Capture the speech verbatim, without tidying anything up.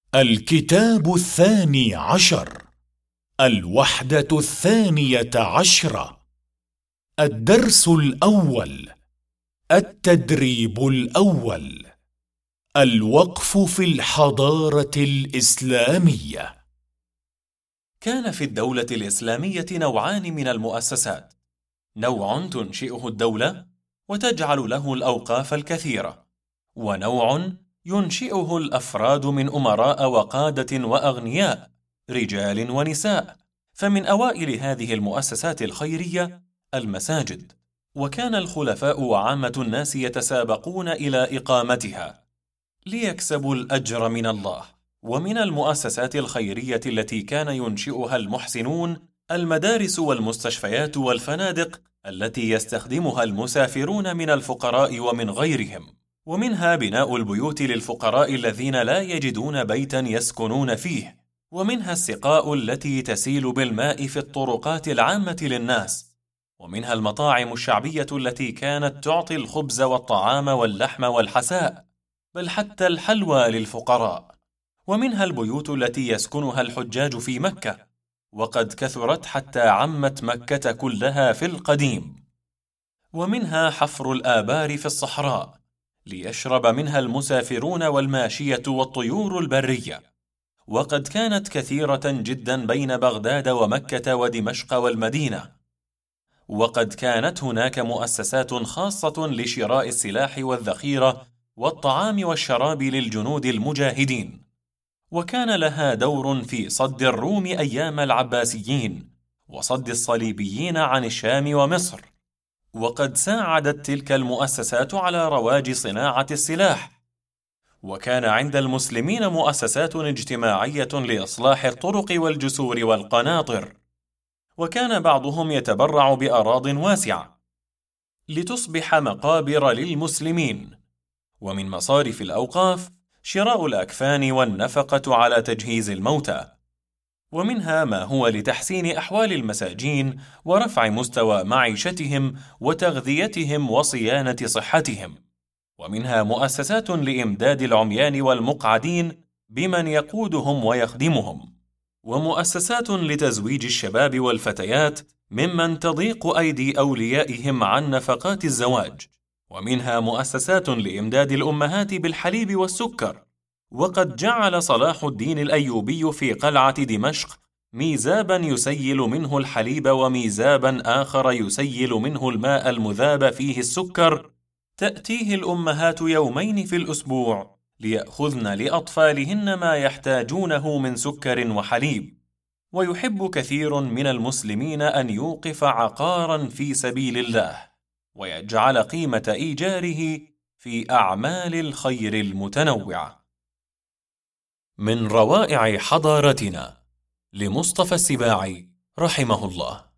الكتاب الثاني عشر، الوحدة الثانية عشرة، الدرس الأول، التدريب الأول، الوقف في الحضارة الإسلامية. كان في الدولة الإسلامية نوعان من المؤسسات، نوع تنشئه الدولة وتجعل له الأوقاف الكثيرة، ونوع ينشئه الأفراد من أمراء وقادة وأغنياء، رجال ونساء. فمن أوائل هذه المؤسسات الخيرية المساجد، وكان الخلفاء وعامة الناس يتسابقون إلى إقامتها ليكسبوا الأجر من الله. ومن المؤسسات الخيرية التي كان ينشئها المحسنون المدارس والمستشفيات والفنادق التي يستخدمها المسافرون من الفقراء ومن غيرهم، ومنها بناء البيوت للفقراء الذين لا يجدون بيتا يسكنون فيه، ومنها السقاء التي تسيل بالماء في الطرقات العامة للناس، ومنها المطاعم الشعبية التي كانت تعطي الخبز والطعام واللحم والحساء، بل حتى الحلوى للفقراء، ومنها البيوت التي يسكنها الحجاج في مكة، وقد كثرت حتى عمت مكة كلها في القديم، ومنها حفر الآبار في الصحراء ليشرب منها المسافرون والماشية والطيور البرية، وقد كانت كثيرة جدا بين بغداد ومكة ودمشق والمدينة. وقد كانت هناك مؤسسات خاصة لشراء السلاح والذخيرة والطعام والشراب للجنود المجاهدين، وكان لها دور في صد الروم أيام العباسيين وصد الصليبيين عن الشام ومصر. وقد ساعدت تلك المؤسسات على رواج صناعة السلاح. وكان عند المسلمين مؤسسات اجتماعية لإصلاح الطرق والجسور والقناطر، وكان بعضهم يتبرع بأراض واسعة لتصبح مقابر للمسلمين. ومن مصارف الأوقاف شراء الأكفان والنفقة على تجهيز الموتى، ومنها ما هو لتحسين أحوال المساجين ورفع مستوى معيشتهم وتغذيتهم وصيانة صحتهم، ومنها مؤسسات لإمداد العميان والمقعدين بمن يقودهم ويخدمهم، ومؤسسات لتزويج الشباب والفتيات ممن تضيق أيدي أوليائهم عن نفقات الزواج، ومنها مؤسسات لإمداد الأمهات بالحليب والسكر. وقد جعل صلاح الدين الأيوبي في قلعة دمشق ميزابا يسيل منه الحليب وميزابا آخر يسيل منه الماء المذاب فيه السكر، تأتيه الأمهات يومين في الأسبوع ليأخذن لأطفالهن ما يحتاجونه من سكر وحليب. ويحب كثير من المسلمين أن يوقف عقارا في سبيل الله ويجعل قيمة إيجاره في أعمال الخير المتنوعة. من روائع حضارتنا لمصطفى السباعي رحمه الله.